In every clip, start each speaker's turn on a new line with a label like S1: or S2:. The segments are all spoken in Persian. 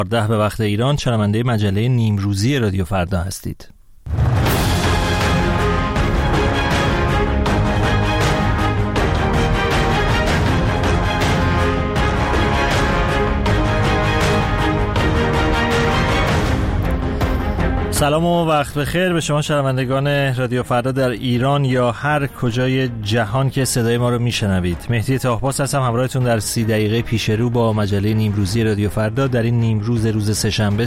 S1: 10 به وقت ایران، شنونده مجله نیمروزی رادیو فردا هستید. سلام و وقت بخیر به شما شنوندگان رادیو فردا در ایران یا هر کجای جهان که صدای ما رو میشنوید. مهدی طاهباس هستم، همراهتون در 30 دقیقه پیش رو با مجله نیمروزی رادیو فردا در این نیمروز روز سه‌شنبه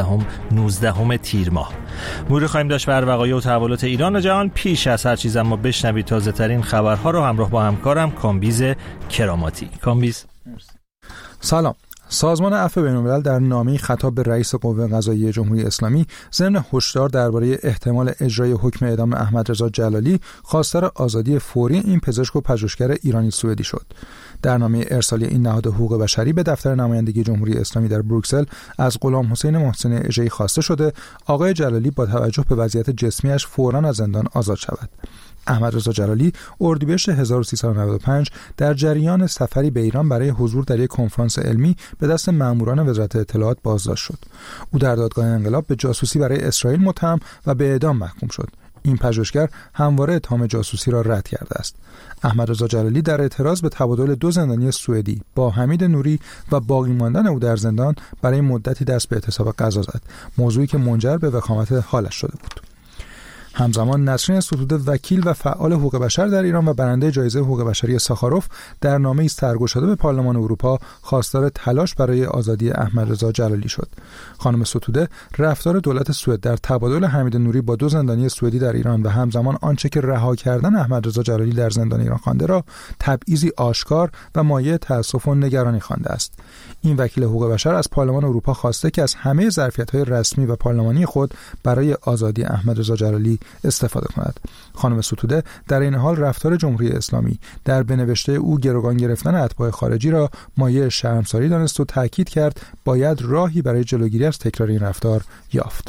S1: 13 تیر ماه. مرور خواهیم داشت بر وقایع و تحولات ایران و جهان. پیش از هر چیز اما بشنوید تازه ترین خبرها رو همراه با همکارم کامبیز کراماتی. کامبیز.
S2: سلام. سازمان عفو بین‌الملل در نامه‌ای خطاب به رئیس قوه قضاییه جمهوری اسلامی ضمن هشدار درباره احتمال اجرای حکم اعدام احمدرضا جلالی خواستار آزادی فوری این پزشک و پژوهشگر ایرانی سوئدی شد. در نامه ارسالی این نهاد حقوق بشری به دفتر نمایندگی جمهوری اسلامی در بروکسل از غلام حسین محسن اژه‌ای خواسته شده آقای جلالی با توجه به وضعیت جسمیش فوراً از زندان آزاد شود. احمدرضا جلالی اردیبهشت 1395 در جریان سفری به ایران برای حضور در یک کنفرانس علمی به دست ماموران وزارت اطلاعات بازداشت شد. او در دادگاه انقلاب به جاسوسی برای اسرائیل متهم و به اعدام محکوم شد. این پژوهشگر همواره اتهام جاسوسی را رد کرده است. احمدرضا جلالی در اعتراض به تبادل 2 زندانی سوئدی با حمید نوری و باقی ماندن او در زندان برای مدتی دست به اعتصاب غذا زد، موضوعی که منجر به وخامت حالش شده بود. همزمان نسرین ستوده وکیل و فعال حقوق بشر در ایران و برنده جایزه حقوق بشری ساخاروف در نامه‌ای سرگشاده به پارلمان اروپا خواستار تلاش برای آزادی احمدرضا جلالی شد. خانم ستوده رفتار دولت سوئد در تبادل حمید نوری با 2 زندانی سوئدی در ایران و همزمان آنچه که رها کردن احمدرضا جلالی در زندان ایران خوانده را تبعیضی آشکار و مایه تأسف و نگرانی خوانده است. این وکیل حقوق بشر از پارلمان اروپا خواسته که از همه ظرفیت‌های رسمی و پارلمانی خود برای آزادی احمدرضا جلالی استفاده کند. خانم ستوده در این حال رفتار جمهوری اسلامی در بنوشته او گروگان گرفتن اتباع خارجی را مایه شرمساری دانست و تاکید کرد باید راهی برای جلوگیری از تکرار این رفتار یافت.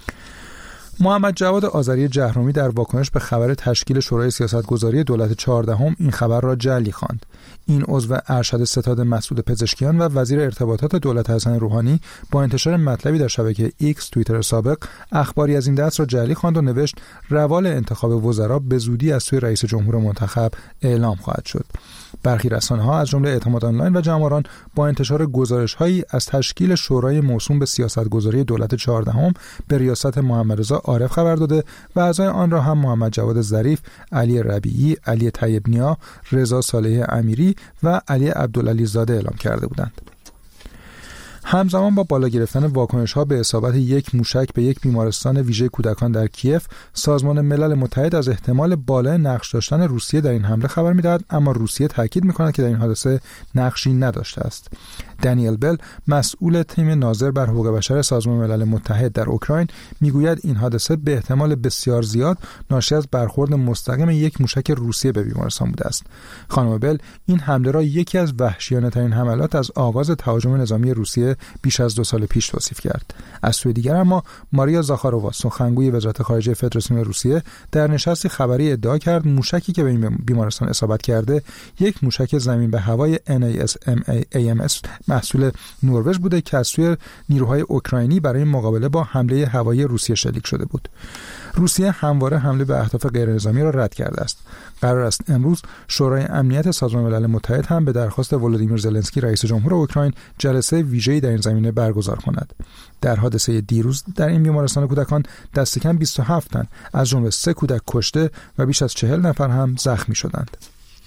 S2: محمد جواد آذری جهرومی در واکنش به خبر تشکیل شورای سیاستگذاری دولت 14 این خبر را جعلی خواند. این عضو ارشد ستاد مسعود پزشکیان و وزیر ارتباطات دولت حسن روحانی با انتشار مطلبی در شبکه ایکس توییتر سابق اخباری از این دست را جعلی خواند و نوشت روال انتخاب وزرا به زودی از سوی رئیس جمهور منتخب اعلام خواهد شد. برخی رسانه‌ها از جمله اعتماد آنلاین و جماران با انتشار گزارش‌هایی از تشکیل شورای موسوم به سیاستگذاری دولت 14 به ریاست محمدرضا عارف خبر داده و اعضای آن را هم محمد جواد ظریف، علی ربیعی، علی طیب نیا، رضا صالح امیری و علی عبدالعلی زاده اعلام کرده بودند. همزمان با بالا گرفتن واکنش‌ها به اصابت یک موشک به یک بیمارستان ویژه کودکان در کیف، سازمان ملل متحد از احتمال بالای نقش داشتن روسیه در این حمله خبر می‌دهد، اما روسیه تاکید می‌کند که در این حادثه نقشی نداشته است. دانیل بل، مسئول تیم ناظر بر حقوق بشر سازمان ملل متحد در اوکراین، میگوید این حادثه به احتمال بسیار زیاد ناشی از برخورد مستقیم یک موشک روسیه به بیمارستان بوده است. خانم بل این حمله را یکی از وحشیانه‌ترین حملات از آغاز تهاجم نظامی روسیه بیش از 2 سال پیش توصیف کرد. از سوی دیگر اما ماریا زاخارووا، سخنگوی وزارت خارجه فدراسیون روسیه، در نشستی خبری ادعا کرد موشکی که به این بیمارستان اصابت کرده یک موشک زمین به هوای NASAMS محصول نروژ بوده که از سوی نیروهای اوکراینی برای مقابله با حمله هوایی روسیه شلیک شده بود. روسیه همواره حمله به اهداف غیرنظامی را رد کرده است. قرار است امروز شورای امنیت سازمان ملل متحد هم به درخواست ولودیمیر زلنسکی رئیس جمهور اوکراین جلسه ویژه‌ای در این زمینه برگزار کند. در حادثه دیروز در این بیمارستان کودکان دست کم 27 تن از جمله 3 کودک کشته و بیش از 40 نفر هم زخمی شدند.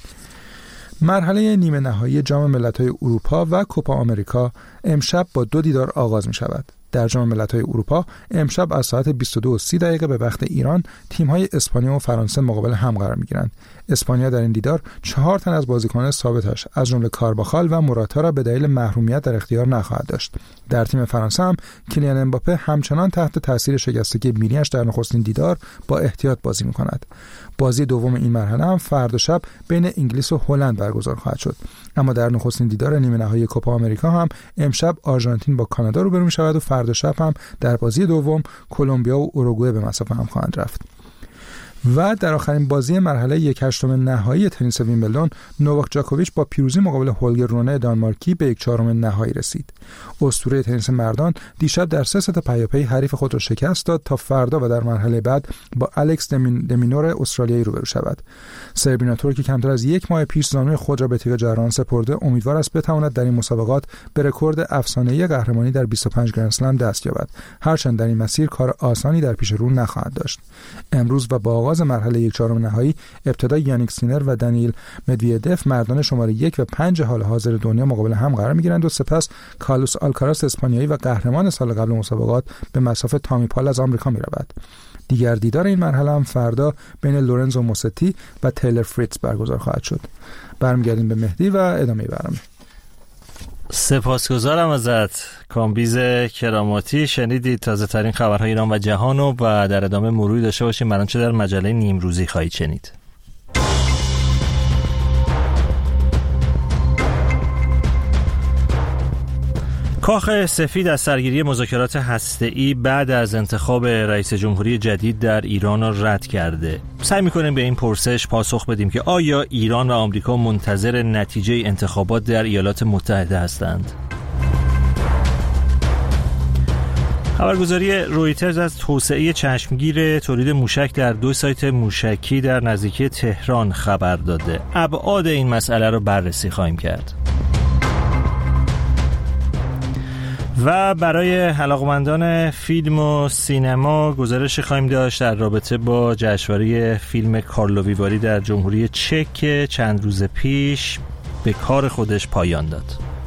S2: مرحله نیمه نهایی جام ملت‌های اروپا و کوپا آمریکا امشب با 2 دیدار آغاز می شود. در جام ملت‌های اروپا امشب از ساعت 22:30 به وقت ایران تیم‌های اسپانیا و فرانسه مقابل هم قرار می‌گیرند. اسپانیا در این دیدار 4 تن از بازیکنان ثابتش از جمله کارواخال و موراتا را به دلیل محرومیت در اختیار نخواهد داشت. در تیم فرانسه هم کیلیان امباپه همچنان تحت تاثیر شکستگی بینیش در نخستین دیدار با احتیاط بازی می‌کند. بازی دوم این مرحله هم فردا شب بین انگلیس و هلند برگزار خواهد شد. اما در نخستین دیدار نیمه نهایی کوپا آمریکا هم امشب آرژانتین با کانادا روبرو می‌شود و فردا شب هم در بازی دوم کلمبیا و اوروگوئه به مصاف هم خواهند رفت. و در آخرین بازی مرحله 1/8 نهایی تنیس ویمبلدون، نوواک جاکوویچ با پیروزی مقابل هولگر رونه دانمارکی به 1/4 نهایی رسید. اسطوره تنیس مردان دیشب در 3 ست پیاپی حریف خود را شکست داد تا فردا و در مرحله بعد با الکس دمینور استرالیایی روبرو شود. سربیناتور که کمتر از 1 ماه پیش زانوی خود را به تیغ جراحان سپرده، امیدوار است بتواند در این مسابقات به رکورد افسانه‌ای قهرمانی در 25 گرند اسلم دست یابد، هرچند در این مسیر کار آسانی در پیش رو نخواهد داشت. امروز و با آغاز مرحله 1/4 نهایی، ابتدا یانیک سینر و دانیل مدویدف مردان شماره 1 و 5 حال حاضر دنیا مقابل هم قرار می‌گیرند و سپس کارلوس آلکاراس اسپانیایی و قهرمان سال قبل مسابقات به مسافت تامی پال از آمریکا می‌رود. دیگر دیدار این مرحله هم فردا بین لورنزو موستی و تیلر فریتز برگزار خواهد شد. برمیگردیم به مهدی و ادامه برنامه.
S1: سپاسگزارم ازت کامبیز کراماتی. شنیدید تازه ترین خبرهای ایران و جهان و در ادامه مروری داشته باشیم بر آنچه در مجله نیمروزی خواهید شنید. کاخ سفید از سرگیری مذاکرات هسته‌ای بعد از انتخاب رئیس جمهوری جدید در ایران را رد کرده. سعی می‌کنیم به این پرسش پاسخ بدیم که آیا ایران و آمریکا منتظر نتیجه انتخابات در ایالات متحده هستند؟ خبرگزاری رویترز از توسعه چشمگیر تولید موشک در 2 سایت موشکی در نزدیکی تهران خبر داده. ابعاد این مسئله را بررسی خواهیم کرد. و برای علاقمندان فیلم و سینما گزارش خواهیم داشت در رابطه با جشنواره فیلم کارلووی واری در جمهوری چک چند روز پیش به کار خودش پایان داد.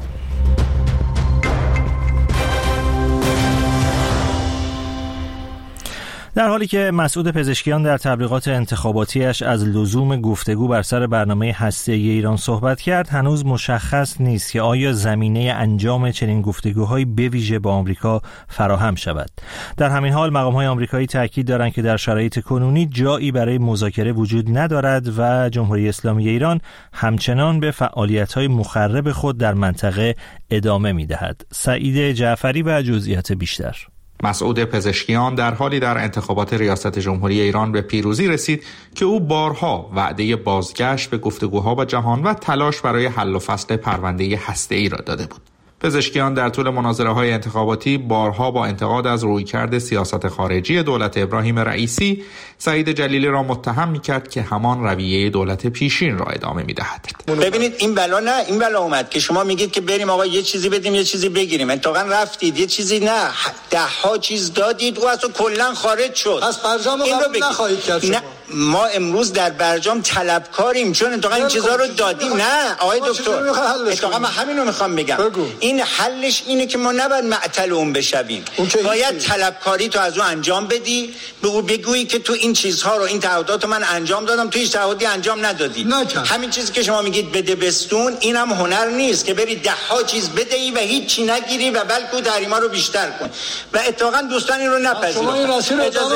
S1: در حالی که مسعود پزشکیان در تبلیغات انتخاباتیش از لزوم گفتگو بر سر برنامه هسته‌ای ایران صحبت کرد، هنوز مشخص نیست که آیا زمینه انجام چنین گفتگوهایی به ویژه با آمریکا فراهم شود. در همین حال مقام‌های آمریکایی تاکید دارند که در شرایط کنونی جایی برای مذاکره وجود ندارد و جمهوری اسلامی ایران همچنان به فعالیت‌های مخرب خود در منطقه ادامه می‌دهد. سعید جعفری و جزئیات بیشتر.
S3: مسعود پزشکیان در حالی در انتخابات ریاست جمهوری ایران به پیروزی رسید که او بارها وعده بازگشت به گفتگوها با جهان و تلاش برای حل و فصل پرونده هسته‌ای را داده بود. پزشکیان در طول مناظره‌های انتخاباتی بارها با انتقاد از رویکرد سیاست خارجی دولت ابراهیم رئیسی، سعید جلیلی را متهم می‌کرد که همان رویه دولت پیشین را ادامه می‌دهد.
S4: ببینید این بلا اومد که شما میگید که بریم آقا یه چیزی بدیم یه چیزی بگیریم، اتفاقا رفتید یه چیزی نه 10 ها چیز دادید و اصلا کلا خارج شد.
S5: پس برجام رو نخواهید کرد شما.
S4: ما امروز در برجام طلبکاریم چون اتفاقا این چیزا رو دادیم. نه آقای دکتر، اتفاقا من همین رو میخوام بگم. این حلش اینه که ما نباید معطل اون بشویم، باید طلبکاری تو از اون انجام بدی، به او بگویی که تو این چیزها رو، این تعهدات من انجام دادم، تو هیچ تعهدی انجام ندادی. همین چیزی که شما میگید بده بستون، اینم هنر نیست که بری 10 ها چیز بدهی و هیچی نگیری و بلکه تحریما رو بیشتر کن و اتفاقا دوستان این رو نپذیرفتن.
S5: شما این رسول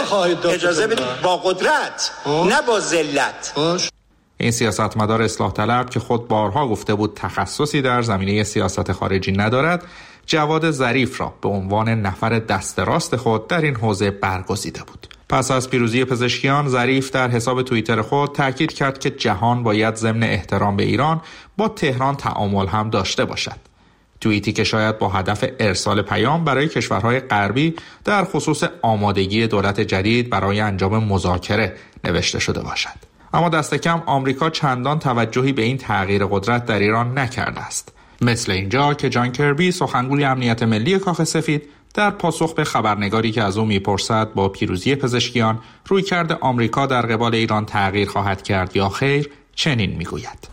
S4: اجازه بدید با قدرت نه با ذلت.
S3: این سیاستمدار اصلاح طلب که خود بارها گفته بود تخصصی در زمینه سیاست خارجی ندارد، جواد ظریف را به عنوان نفر دست راست خود در این حوزه برگزیده بود. پس از پیروزی پزشکیان، ظریف در حساب توییتر خود تاکید کرد که جهان باید ضمن احترام به ایران با تهران تعامل هم داشته باشد. توییتی که شاید با هدف ارسال پیام برای کشورهای غربی در خصوص آمادگی دولت جدید برای انجام مذاکره نوشته شده باشد. اما دست کم آمریکا چندان توجهی به این تغییر قدرت در ایران نکرده است. مثل اینجا که جان کربی، سخنگوی امنیت ملی کاخ سفید، در پاسخ به خبرنگاری که از او میپرسد با پیروزی پزشکیان رویکرد آمریکا در قبال ایران تغییر خواهد کرد یا خیر، چنین میگوید: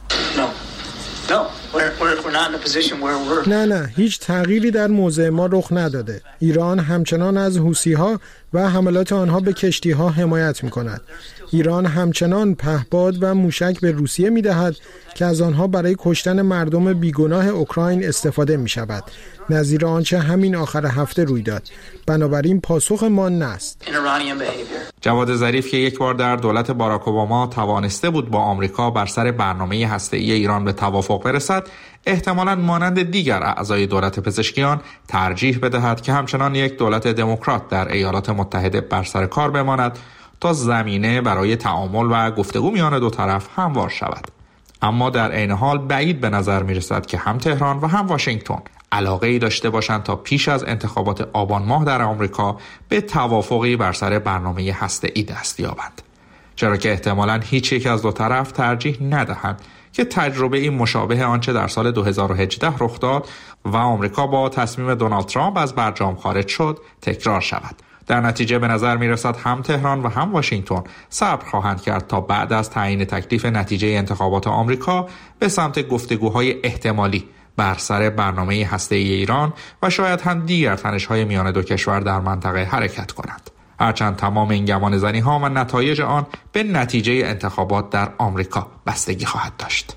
S6: نه هیچ تغییری در موضع ما رخ نداده. ایران همچنان از حوثی‌ها و حملات آنها به کشتی‌ها حمایت می‌کند. ایران همچنان پهپاد و موشک به روسیه می‌دهد که از آنها برای کشتن مردم بیگناه اوکراین استفاده می‌شود، نظیر آنچه همین آخر هفته روی داد. بنابراین پاسخ ما نه است.
S3: جواد ظریف که یک بار در دولت باراک اوباما توانسته بود با آمریکا بر سر برنامه هسته‌ای ایران به توافق برسد، احتمالاً مانند دیگر اعضای دولت پزشکیان ترجیح بدهد که همچنان یک دولت دموکرات در ایالات متحده بر سر کار بماند تا زمینه برای تعامل و گفتگو میان دو طرف هموار شود. اما در عین حال بعید به نظر می‌رسد که هم تهران و هم واشنگتن علاقه‌ای داشته باشند تا پیش از انتخابات آبان ماه در آمریکا به توافقی بر سر برنامه هسته‌ای دست یابند. چرا که احتمالاً هیچ یک از دو طرف ترجیح ندهند که تجربه‌ای مشابه آنچه در سال 2018 رخ داد و آمریکا با تصمیم دونالد ترامپ از برجام خارج شد تکرار شود. در نتیجه به نظر می‌رسد هم تهران و هم واشنگتن صبر خواهند کرد تا بعد از تعیین تکلیف نتیجه انتخابات آمریکا به سمت گفتگوهای احتمالی بر سر برنامه هسته‌ای ایران و شاید هم دیگر تنش‌های میان دو کشور در منطقه حرکت کنند. هرچند تمام این گمانه‌زنی‌ها و نتایج آن به نتیجه انتخابات در آمریکا بستگی خواهد داشت.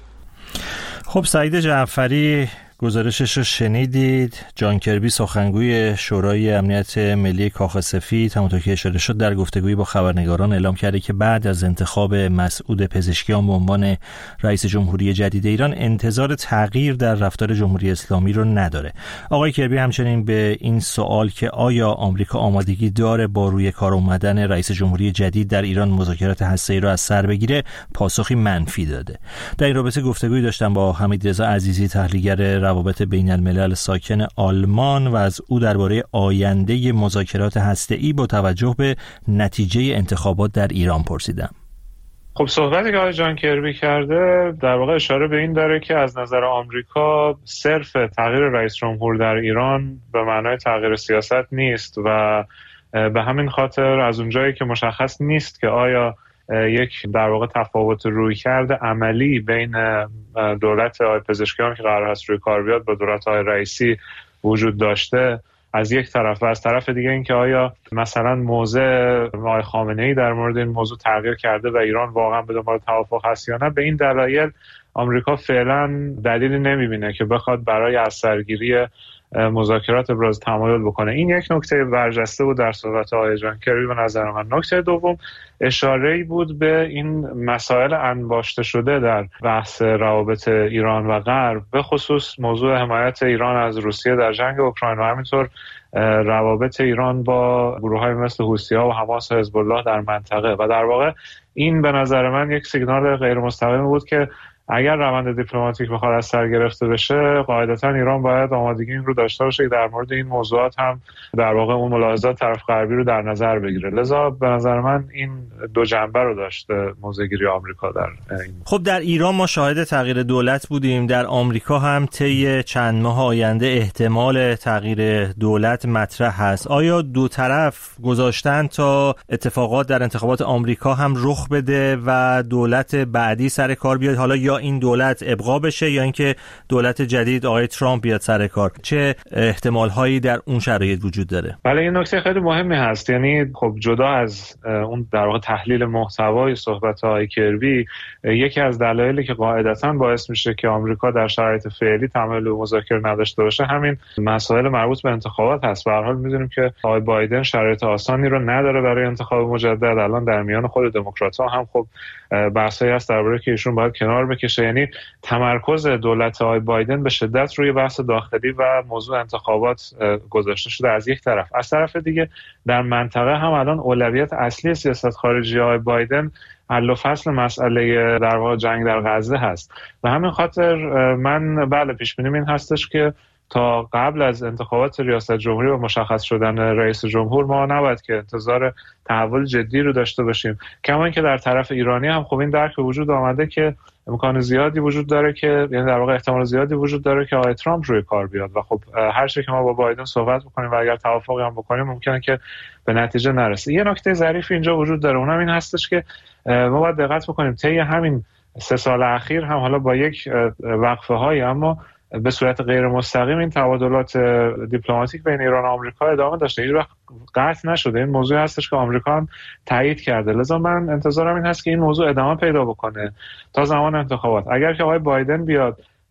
S1: خب سعید جعفری گزارشش رو شنیدید. جان کربی سخنگوی شورای امنیت ملی کاخ سفید همونطور که اشاره شد در گفتگویی با خبرنگاران اعلام کرده که بعد از انتخاب مسعود پزشکیان به عنوان رئیس جمهوری جدید ایران انتظار تغییر در رفتار جمهوری اسلامی رو نداره. آقای کربی همچنین به این سوال که آیا آمریکا آمادگی داره با روی کار اومدن رئیس جمهوری جدید در ایران مذاکرات هسته‌ای رو از سر بگیره پاسخی منفی داده. در این رابطه گفتگویی داشتم با حمیدرضا عزیزی تحلیلگر روابط بین الملل ساکن آلمان و از او درباره آینده مذاکرات هسته‌ای با توجه به نتیجه انتخابات در ایران پرسیدم.
S7: خب صحبتی که آقای جان کربی کرده در واقع اشاره به این داره که از نظر آمریکا صرف تغییر رئیس جمهور در ایران به معنای تغییر سیاست نیست و به همین خاطر از اونجایی که مشخص نیست که آیا یک در واقع تفاوت رویکرد عملی بین دولت آقای پزشکیان که قرار هست روی کار بیاد با دولت آقای رئیسی وجود داشته از یک طرف و از طرف دیگه این که آیا مثلا موضع آقای خامنه‌ای در مورد این موضوع تغییر کرده و ایران واقعا به دنبال توافق هست یا نه، به این دلایل آمریکا فعلا دلیلی نمیبینه که بخواد برای از سرگیری مذاکرات ابراز تمایل بکنه. این یک نکته برجسته بود در صحبت آقای جان کربی به نظر من. نکته دوم اشاره‌ای بود به این مسائل انباشته شده در بحث روابط ایران و غرب، به خصوص موضوع حمایت ایران از روسیه در جنگ اوکراین و همینطور روابط ایران با گروه‌های مثل حوثی‌ها و حماس و حزب الله در منطقه. و در واقع این به نظر من یک سیگنال غیر مستقیم بود که اگر روند دیپلماتیک بخواد از سر گرفته بشه قاعدتاً ایران باید آمادگی این رو داشته باشه که در مورد این موضوعات هم در واقع اون ملاحظات طرف غربی رو در نظر بگیره. لذا به نظر من این دو جنبه رو داشته موضع‌گیری آمریکا در این.
S1: خب در ایران ما شاهد تغییر دولت بودیم، در آمریکا هم طی چند ماه آینده احتمال تغییر دولت مطرح هست. آیا دو طرف گذاشتن تا اتفاقات در انتخابات آمریکا هم رخ بده و دولت بعدی سر کار بیاد، حالا یا این دولت ابقا بشه یا اینکه دولت جدید آقای ترامپ بیاد سر کار؟ چه احتمال هایی در اون شرایط وجود داره؟
S7: بله این نکته خیلی مهمی هست. یعنی خب جدا از اون در واقع تحلیل محتوای صحبت های کربی، یکی از دلایلی که قاعدتاً باعث میشه که آمریکا در شرایط فعلی تمایل به مذاکره نداشته باشه همین مسائل مربوط به انتخابات هست. به هر حال میدونیم که آقای بایدن شرایط آسانی رو نداره برای انتخاب مجدد. الان در میان خود دموکرات‌ها هم خب بحثایی هست درباره که ایشون باید کنار بکشه. یعنی تمرکز دولت آقای بایدن به شدت روی بحث داخلی و موضوع انتخابات گذاشته شده از یک طرف. از طرف دیگه در منطقه هم الان اولویت اصلی سیاست خارجی آقای بایدن حل و فصل مسئله در واقع جنگ در غزه هست. و همین خاطر من بله پیش بینیم این هستش که تا قبل از انتخابات ریاست جمهوری و مشخص شدن رئیس جمهور ما نباید که انتظار تحول جدی رو داشته باشیم. کما اینکه در طرف ایرانی هم خب این درک به وجود آمده که امکان زیادی وجود داره که یعنی در واقع احتمال زیادی وجود داره که آقای ترامپ روی کار بیاد و خب هر چیزی که ما با بایدن صحبت بکنیم و اگر توافقی هم بکنیم ممکنه که به نتیجه نرسه. یه نکته ظریف اینجا وجود داره، اونم این هستش که ما باید دقت بکنیم طی همین 3 سال اخیر هم حالا با یک وقفه های اما به صورت غیر مستقیم این تبادلات دیپلماتیک بین ایران و آمریکا ادامه داشته، هیچ وقت قطع نشده. این موضوع هستش که آمریکا هم تایید کرده. لذا من انتظارم این هست که این موضوع ادامه پیدا بکنه تا زمان انتخابات. اگر که آقای بایدن بیاد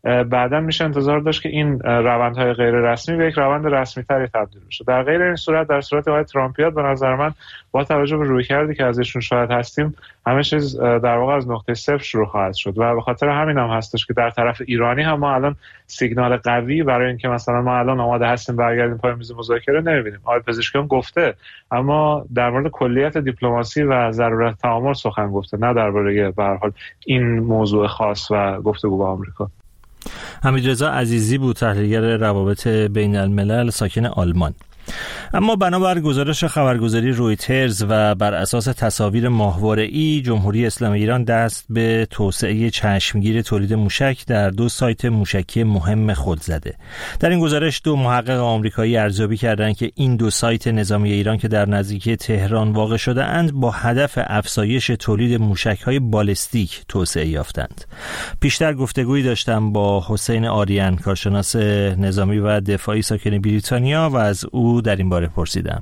S7: بعدا میشه انتظار داشت که این روندهای غیر رسمی به یک روند رسمی تری تبدیل بشه. در غیر این صورت، در صورت آقای ترامپیات، به نظر من با توجه به رویکردی که ازشون شاهد هستیم همه چیز در واقع از نقطه صفر شروع خواهد شد و به خاطر همین هم هستش که در طرف ایرانی هم ما الان سیگنال قوی برای اینکه مثلا ما الان آماده هستیم برگردیم پای میز مذاکره نمیبینیم. آقای پزشکیان گفته، اما در مورد کلیت دیپلماسی و ضرورت تعامل سخن گفته، نه درباره به هر حال این موضوع خاص و گفتگو با آمریکا.
S1: حمیدرضا عزیزی بود، تحلیلگر روابط بین الملل، ساکن آلمان. اما بنابر گزارش خبرگزاری رویترز و بر اساس تصاویر ماهواره‌ای، جمهوری اسلامی ایران دست به توسعه چشمگیر تولید موشک در 2 سایت موشکی مهم خود زده. در این گزارش 2 محقق آمریکایی ارزیابی کردند که این 2 سایت نظامی ایران که در نزدیکی تهران واقع شده اند با هدف افزایش تولید موشک‌های بالستیک توسعه یافتند. پیشتر گفتگویی داشتم با حسین آریان، کارشناس نظامی و دفاعی ساکن بریتانیا، و از او در این باره پرسیدم.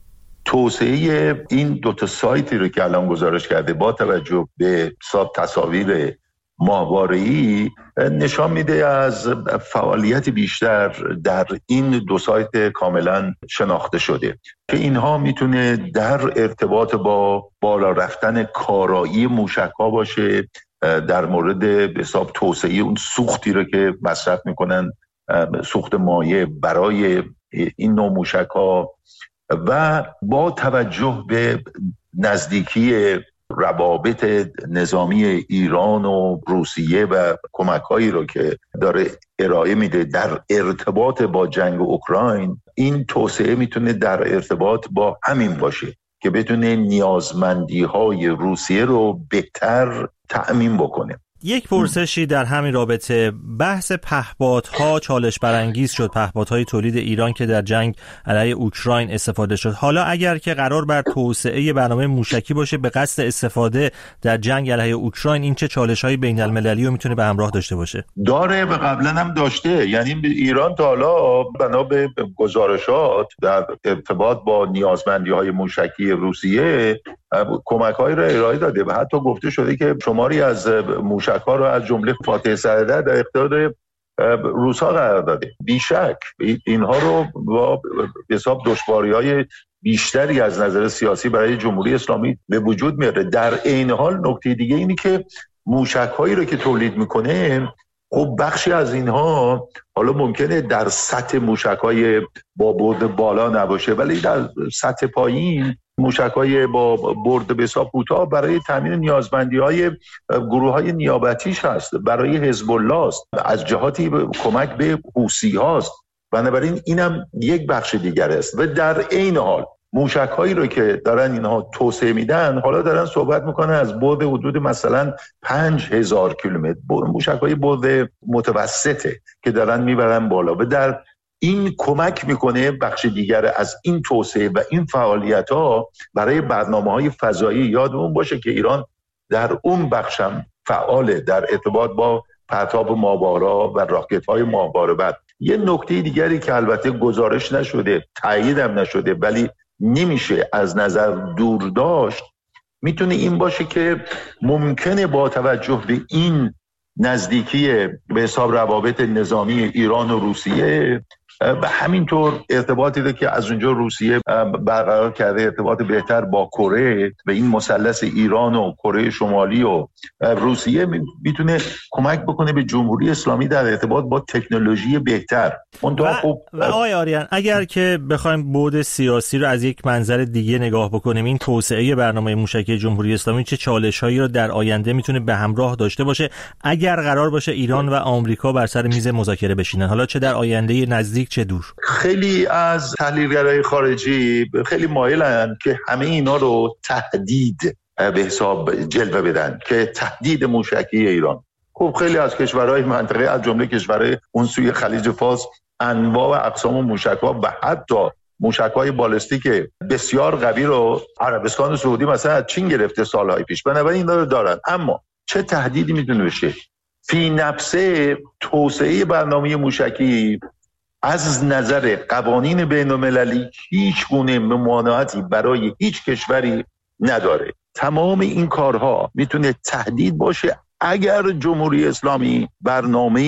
S8: توسعه این 2 سایتی رو که الان گزارش کرده با توجه به تصاویر ماهواره‌ای نشان میده از فعالیت بیشتر در این 2 سایت کاملا شناخته شده که اینها میتونه در ارتباط با بالا رفتن کارایی موشک‌ها باشه، در مورد به حساب توسعه اون سوختی رو که مصرف میکنن، سوخت مایع برای این نوع موشک‌ها، و با توجه به نزدیکی روابط نظامی ایران و روسیه و کمک‌هایی رو که داره ارائه میده در ارتباط با جنگ اوکراین، این توسعه میتونه در ارتباط با همین باشه که بتونه نیازمندی‌های روسیه رو بهتر تأمین بکنه.
S1: یک پرسشی در همین رابطه، بحث پهپادها چالش برانگیز شد، پهپادهای تولید ایران که در جنگ علیه اوکراین استفاده شد. حالا اگر که قرار بر توسعه برنامه موشکی باشه به قصد استفاده در جنگ علیه اوکراین، این چه چالش‌های بین‌المللی رو میتونه به همراه داشته باشه؟
S8: داره و قبلا هم داشته. یعنی ایران تا حالا بنا به گزارشات در ارتباط با نیازمندی‌های موشکی روسیه کمک‌هایی را ارائه داده و حتی گفته شده که شماری از موشک‌ها را از جمله فاتح سرده در اختیار روس‌ها قرار داده. بیشک اینها رو با حساب دشواری‌های بیشتری از نظر سیاسی برای جمهوری اسلامی به وجود میاره. در عین حال نکته دیگه اینی که موشک‌هایی رو که تولید میکنه، خب بخشی از اینها حالا ممکنه در سطح موشک‌های با برد بالا نباشه، ولی در سطح پایین موشک‌های با برد به حساب کوتاه برای تامین نیازمندی‌های گروه‌های نیابتیش هست، برای حزب الله است، از جهاتی کمک به حوثی‌هاست. بنابراین اینم یک بخش دیگر است. و در عین حال موشک‌هایی رو که دارن اینها توسعه میدن، حالا دارن صحبت میکنن از بعد حدود مثلا 5000 کیلومتر، موشک‌های بعد متوسطه که دارن میبرن بالا و در این کمک میکنه بخش دیگر از این توسعه و این فعالیت‌ها برای برنامه‌های فضایی. یادمون باشه که ایران در اون بخشم فعاله در ارتباط با پرتاب ماهواره‌ها و راکت‌های ماهواره. بعد یه نکته دیگری که البته گزارش نشده، تایید هم نشده، ولی نمیشه از نظر دور داشت، میتونه این باشه که ممکنه با توجه به این نزدیکی به حساب روابط نظامی ایران و روسیه و همینطور ارتباطی رو که از اونجا روسیه برقرار کرده، ارتباط بهتر با کره و این مثلث ایران و کره شمالی و روسیه، میتونه کمک بکنه به جمهوری اسلامی در ارتباط با تکنولوژی بهتر.
S1: و آقای آریان، اگر که بخوایم بعد سیاسی رو از یک منظر دیگه نگاه بکنیم، این توسعه برنامه موشکی جمهوری اسلامی چه چالش‌هایی رو در آینده میتونه به همراه داشته باشه اگر قرار باشه ایران و آمریکا بر سر میز مذاکره بشینن، حالا چه در آینده نزدیک چه دور؟
S8: خیلی از تحلیلگرای خارجی خیلی مایلن که همه اینا رو تهدید به حساب جلوه بدن که تهدید موشکی ایران. خب خیلی از کشورهای منطقه از جمله کشورهای اون سوی خلیج فارس انواع و اقسام موشک‌ها و حتی موشک‌های بالستیک بسیار قوی رو عربستان سعودی مثلا از چین گرفته سالهای پیش. بنابراین اینا رو دارن. اما چه تهدیدی میتونه بشه؟ فی نفسه توسعه برنامه موشکی از نظر قوانین بین‌المللی هیچ گونه ممانعتی برای هیچ کشوری نداره. تمام این کارها میتونه تهدید باشه اگر جمهوری اسلامی برنامه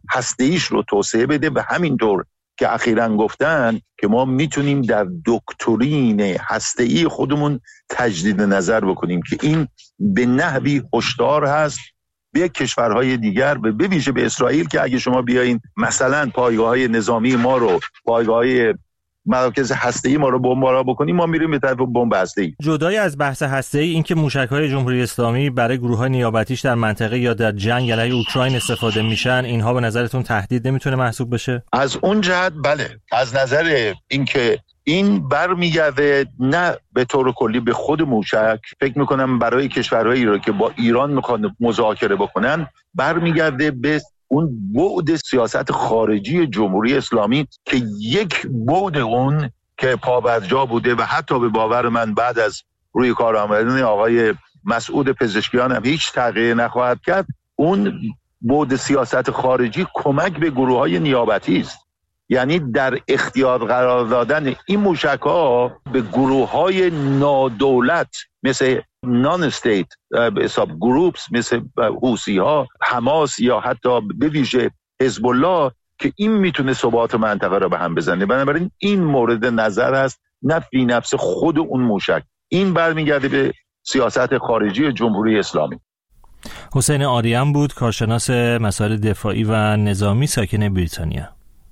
S8: هسته‌ایش رو توسعه بده و همینطور که اخیراً گفتن که ما میتونیم در دکترین هسته‌ای خودمون تجدید نظر بکنیم که این به نحوی هشدار هست به کشورهای دیگر و به ویژه به اسرائیل که اگه شما بیاین مثلا پایگاه‌های نظامی ما رو، پایگاه‌های مراکز هسته‌ای ما رو بمباران بکنیم، ما میریم به طرف بمب هسته‌ای.
S1: جدای از بحث هسته‌ای، این که موشک‌های جمهوری اسلامی برای گروه‌های نیابتیش در منطقه یا در جنگ علیه اوکراین استفاده میشن، اینها به نظرتون تهدید نمیتونه محسوب بشه؟
S8: از اون جهت بله، از نظر اینکه این برمیگرده نه به طور کلی به خود موشک، فکر میکنم برای کشورهایی رو که با ایران میخوان مذاکره بکنن برمیگرده به اون بعد سیاست خارجی جمهوری اسلامی که یک بعد اون که پابرجا بوده و حتی به باور من بعد از روی کار آمدن آقای مسعود پزشکیان هم هیچ تغییر نخواهد کرد. اون بعد سیاست خارجی کمک به گروه‌های نیابتی است، یعنی در اختیار قرار دادن این موشک‌ها به گروه‌های نادولت مثل نان استیت به حساب گروپس مثل حوثی‌ها، حماس یا حتی به ویژه حزب الله که این میتونه ثبات منطقه را به هم بزنه. بنابراین این مورد نظر است، نه فی نفس خود اون موشک. این برمیگرده به سیاست خارجی جمهوری اسلامی.
S1: حسین آریان بود، کارشناس مسائل دفاعی و نظامی، ساکن بریتانیا.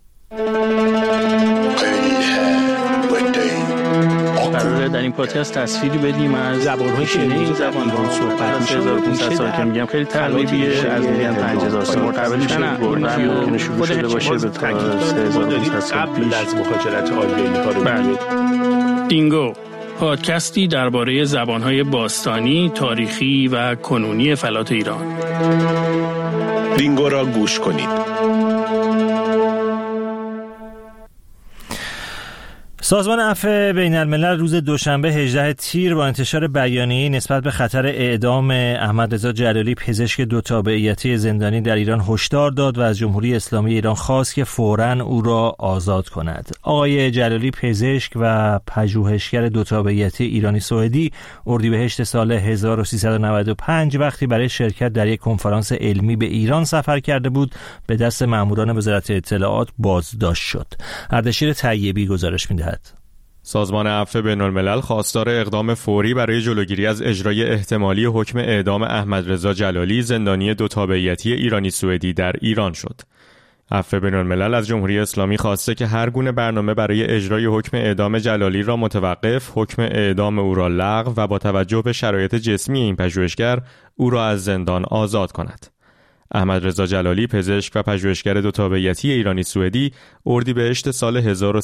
S9: قراره در این پادکست تصویری بدیم از زبان‌های شنیده این زبان رو صحبت میشه. 1500 سال که میگم خیلی تقریبیه، از میگم 5000 سال قبل میشه که شروع شده باشه به 3500 سال قبل از مهاجرت آریایی‌ها رو. بله. دینگو، پادکستی درباره زبان‌های باستانی، تاریخی و کنونی فلات ایران.
S10: دینگو را گوش کنید.
S1: سازمان عفو بین الملل روز دوشنبه 18 تیر با انتشار بیانیه‌ای نسبت به خطر اعدام احمد رضا جلالی پزشک دو تابعیتی زندانی در ایران هشدار داد و از جمهوری اسلامی ایران خواست که فوراً او را آزاد کند. آقای جلالی پزشک و پژوهشگر دو تابعیتی ایرانی سوئدی اردیبهشت سال 1395 وقتی برای شرکت در یک کنفرانس علمی به ایران سفر کرده بود به دست ماموران وزارت اطلاعات بازداشت شد. اردشیر طیبی گزارش می‌دهد.
S11: سازمان عفو بین‌الملل خواستار اقدام فوری برای جلوگیری از اجرای احتمالی حکم اعدام احمد رضا جلالی زندانی دو تابعیتی ایرانی سوئدی در ایران شد. عفو بین‌الملل از جمهوری اسلامی خواسته که هر گونه برنامه برای اجرای حکم اعدام جلالی را متوقف، حکم اعدام او را لغو و با توجه به شرایط جسمی این پژوهشگر او را از زندان آزاد کند. احمد رضا جلالی پزشک و پژوهشگر دو تابعیتی ایرانی سوئدی اردیبهشت سال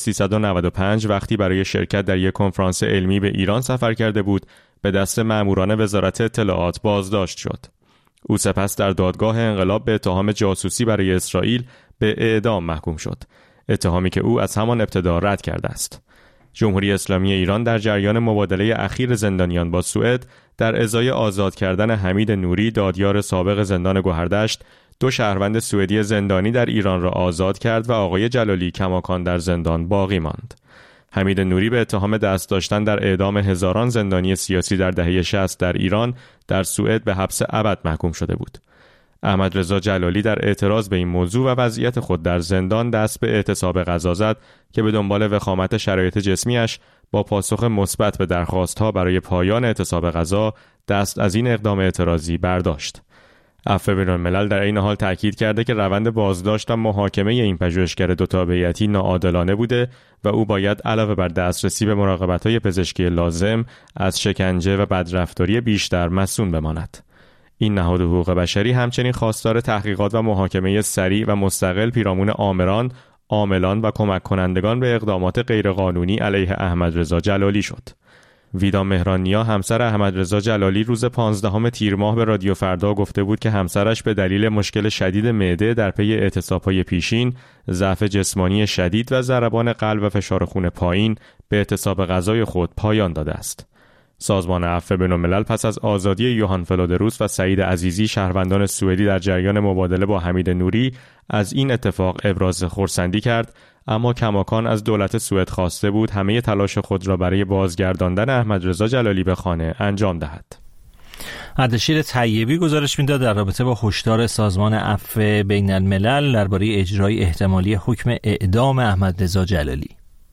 S11: 1395 وقتی برای شرکت در یک کنفرانس علمی به ایران سفر کرده بود به دست ماموران وزارت اطلاعات بازداشت شد. او سپس در دادگاه انقلاب به اتهام جاسوسی برای اسرائیل به اعدام محکوم شد، اتهامی که او از همان ابتدا رد کرده است. جمهوری اسلامی ایران در جریان مبادله اخیر زندانیان با سوئد در ازای آزاد کردن حمید نوری دادیار سابق زندان گوهردشت دو شهروند سوئدی زندانی در ایران را آزاد کرد و آقای جلالی کماکان در زندان باقی ماند. حمید نوری به اتهام دست داشتن در اعدام هزاران زندانی سیاسی در دهه 60 در ایران در سوئد به حبس ابد محکوم شده بود. احمد رضا جلالی در اعتراض به این موضوع و وضعیت خود در زندان دست به اعتصاب غذا زد که به دنبال وخامت شرایط جسمیش با پاسخ مثبت به درخواست‌ها برای پایان اعتصاب غذا دست از این اقدام اعتراضی برداشت. عفو بین‌الملل در این حال تاکید کرده که روند بازداشت و محاکمه این پژوهشگر دو تابعیتی ناعادلانه بوده و او باید علاوه بر دسترسی به مراقبت‌های پزشکی لازم از شکنجه و بدرفتاری بیشتر مصون بماند. این نهاد حقوق بشری همچنین خواستار تحقیقات و محاکمه سریع و مستقل پیرامون آمران، عاملان و کمک کنندگان به اقدامات غیرقانونی علیه احمد رضا جلالی شد. ویدا مهرانیا همسر احمد رضا جلالی روز 15 تیر ماه به رادیو فردا گفته بود که همسرش به دلیل مشکل شدید معده در پی اعتصاب‌های پیشین، ضعف جسمانی شدید و ضربان قلب و فشار خون پایین به اعتصاب غذای خود پایان داده است. سازمان عفو بین‌الملل پس از آزادی یوهان فلودروس و سعید عزیزی شهروندان سوئدی در جریان مبادله با حمید نوری از این اتفاق ابراز خرسندی کرد، اما کماکان از دولت سوئد خواسته بود همه تلاش خود را برای بازگرداندن احمد رضا جلالی به خانه انجام دهد.
S1: اردشیر طیبی گزارش میداد در رابطه با هشدار سازمان عفو بین الملل درباره اجرای احتمالی حکم اعدام احمدرضا جلالی.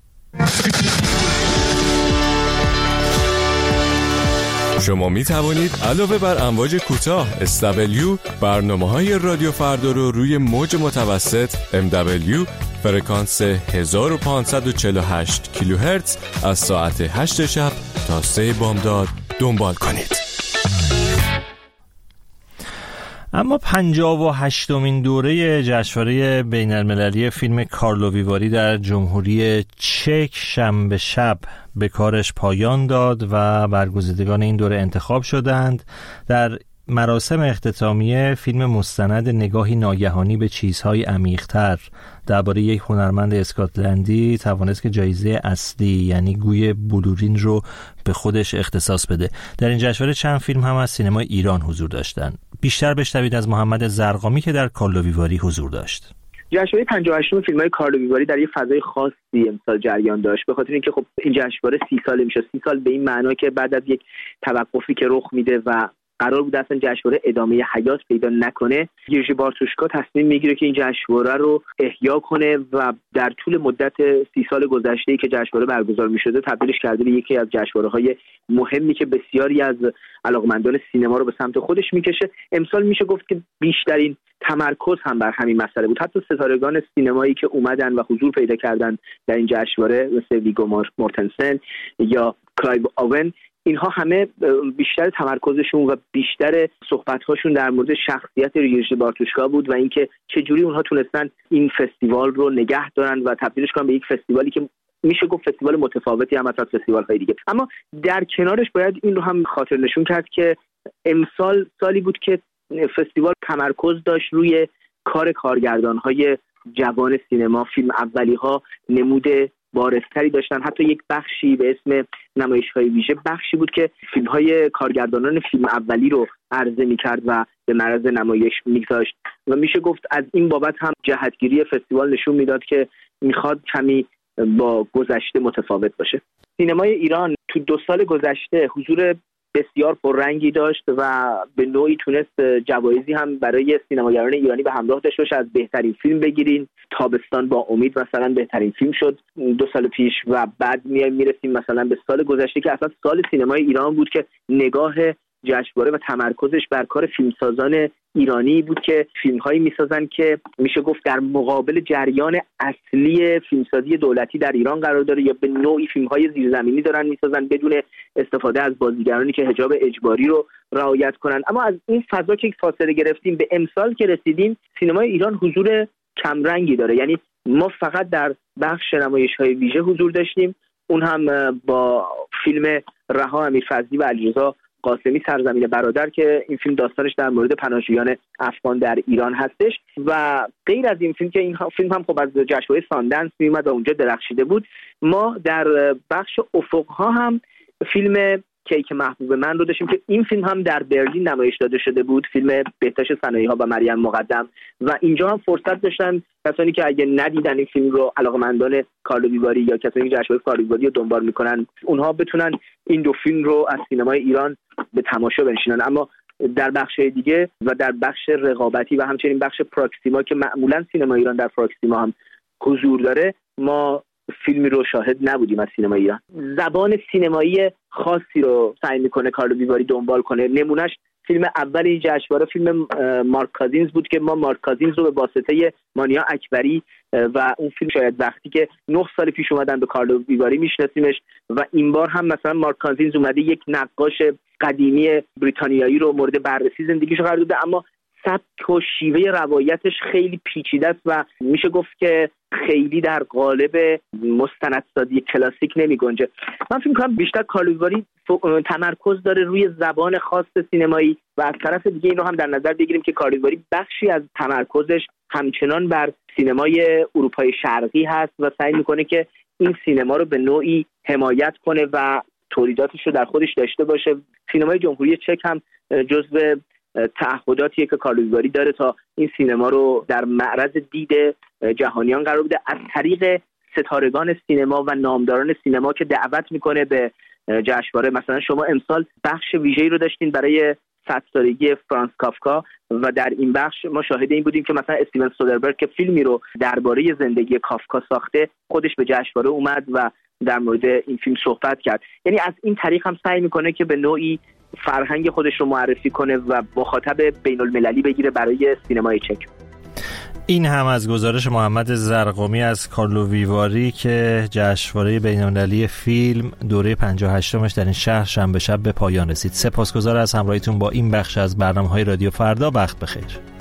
S12: شما می توانید علاوه بر امواج کوتاه SW برنامه‌های رادیو فردا رو روی موج متوسط MW فرکانس 1548 کیلوهرتز از ساعت 8 شب تا 3 بامداد دنبال کنید.
S1: اما 58مین دوره جشنواره بین‌المللی فیلم کارلووی در جمهوری چک شنبه شب به کارش پایان داد و برگزیدگان این دوره انتخاب شدند. در مراسم اختتامیه فیلم مستند نگاهی ناگهانی به چیزهای عمیق‌تر درباره یک هنرمند اسکاتلندی توانست که جایزه اصلی یعنی گوی بلورین رو به خودش اختصاص بده. در این جشنواره چند فیلم هم از سینمای ایران حضور داشتند. بیشتر بشنوید از محمد زرقامی که در کارلووی حضور داشت.
S13: جشنواره 58م فیلم‌های کارلووی در یه فضای خاصی امسال جریان داشت، به خاطر اینکه خب این جشنواره 30 ساله میشه. 30 سال به این معنا که بعد از یک توقفی که رخ میده و قرار بود اصلا جشنواره ادامه حیات پیدا نکنه، یرژی بارتوشکا تصمیم میگیره که این جشنواره رو احیا کنه و در طول مدت 30 سال گذشته‌ای که جشنواره برگزار می‌شده تبدیلش کرده به یکی از جشنواره‌های مهمی که بسیاری از علاقمندان سینما رو به سمت خودش میکشه. امسال میشه گفت که بیشترین تمرکز هم بر همین مسئله بود. حتی ستارگان سینمایی که اومدن و حضور پیدا کردن در این جشنواره مثل ویگو مورتنسن یا کلایو آون، اینها همه بیشتر تمرکزشون و بیشتر صحبت‌هاشون در مورد شخصیت یرژی بارتوشکا بود و اینکه چجوری اونها تونستن این فستیوال رو نگه دارن و تبدیلش کنن به یک فستیوالی که میشه گفت فستیوال متفاوتی هم از فستیوال‌های دیگه. اما در کنارش باید این رو هم خاطر نشون کرد که امسال سالی بود که فستیوال تمرکز داشت روی کار کارگردان‌های جوان سینما. فیلم اولی‌ها نموده بارزتری داشتن. حتی یک بخشی به اسم نمایش‌های ویژه بخشی بود که فیلم‌های کارگردانان فیلم اولی رو عرضه می‌کرد و به معرض نمایش می‌گذاشت و میشه گفت از این بابت هم جهتگیری فستیوال نشون میداد که میخواد کمی با گذشته متفاوت باشه. سینمای ایران تو 2 سال گذشته حضور بسیار پررنگی داشت و به نوعی تونست جوایزی هم برای سینماگران ایرانی به همراه داشته باشه. از بهترین فیلم بگیرین، تابستان با امید مثلا بهترین فیلم شد 2 سال پیش و بعد میرسیم مثلا به سال گذشته که اصلا سال سینمای ایران بود که نگاه جشنواره و تمرکزش بر کار فیلمسازان ایرانی بود که فیلم‌هایی می‌سازن که میشه گفت در مقابل جریان اصلی فیلمسازی دولتی در ایران قرار داره یا به نوعی فیلم‌های زیرزمینی دارن می‌سازن بدون استفاده از بازیگرانی که حجاب اجباری رو رعایت کنن. اما از این فضا که فاصله گرفتیم به امسال که رسیدیم، سینمای ایران حضور کمرنگی داره. یعنی ما فقط در بخش نمایش‌های ویژه حضور داشتیم، اون هم با فیلم رها امیرفضلی و علیرضا قاسمی سرزمین برادر که این فیلم داستانش در مورد پناهجویان افغان در ایران هستش و غیر از این فیلم که این فیلم هم خب از جشنواره ساندنس میومد و اونجا درخشیده بود، ما در بخش افق‌ها هم فیلم کیک محبوب من رو داشتیم که این فیلم هم در برلین نمایش داده شده بود، فیلم بهتاش صنایع‌ها و مریم مقدم، و اینجا هم فرصت داشتن کسانی که اگه ندیدن این فیلم رو، علاقه‌مندان کارلووی یا کسانی که جشنواره کارلووی رو دنبال میکنن، اونها بتونن این 2 فیلم رو از سینمای ایران به تماشا بنشینن. اما در بخش دیگه و در بخش رقابتی و همچنین بخش پراکسیما که معمولا سینما ایران در پراکسیما هم حضور داره، ما فیلمی رو شاهد نبودیم از سینما ایران. زبان سینمایی خاصی رو سعی میکنه کارلووی دنبال کنه. نمونهش فیلم اول این جشنواره فیلم مارک کازینز بود که ما مارک کازینز رو به واسطه مانیا اکبری و اون فیلم شاید وقتی که 9 سال پیش اومدن به کارلووی میشناسیمش و این بار هم مثلا مارک کازینز اومده یک نقاش قدیمی بریتانیایی رو مورد بررسی زندگیش قرار داده، اما سبک و شیوه روایتش خیلی پیچیده است و میشه گفت که خیلی در قالب مستندسازی کلاسیک نمی گنجه. من فکر می‌کنم بیشتر کارلووی تمرکز داره روی زبان خاص سینمایی و از طرف دیگه این رو هم در نظر بگیریم که کارلووی بخشی از تمرکزش همچنان بر سینمای اروپای شرقی هست و سعی میکنه که این سینما رو به نوعی حمایت کنه و تولیداتش رو در خودش داشته باشه. سینمای جمهوری چک هم جزو تعهداتیه که کارلووی داره تا این سینما رو در معرض دید جهانیان قرار بده از طریق ستارگان سینما و نامداران سینما که دعوت میکنه به جشنواره. مثلا شما امسال بخش ویژه‌ای رو داشتین برای 100 سالگی فرانس کافکا و در این بخش ما شاهد این بودیم که مثلا استیون سودربرگ که فیلمی رو درباره زندگی کافکا ساخته خودش به جشنواره اومد و در مورد این فیلم صحبت کرد. یعنی از این طریق هم سعی میکنه که به نوعی فرهنگ خودش رو معرفی کنه و مخاطب بین المللی بگیره برای سینمای چک.
S1: این هم از گزارش محمد زرقامی از کارلو ویواری که جشنواره بین‌المللی فیلم دوره 58مش در این شهر شنبه شب به پایان رسید. سپاسگزار از همراهیتون با این بخش از برنامه‌های رادیو فردا. وقت بخیر.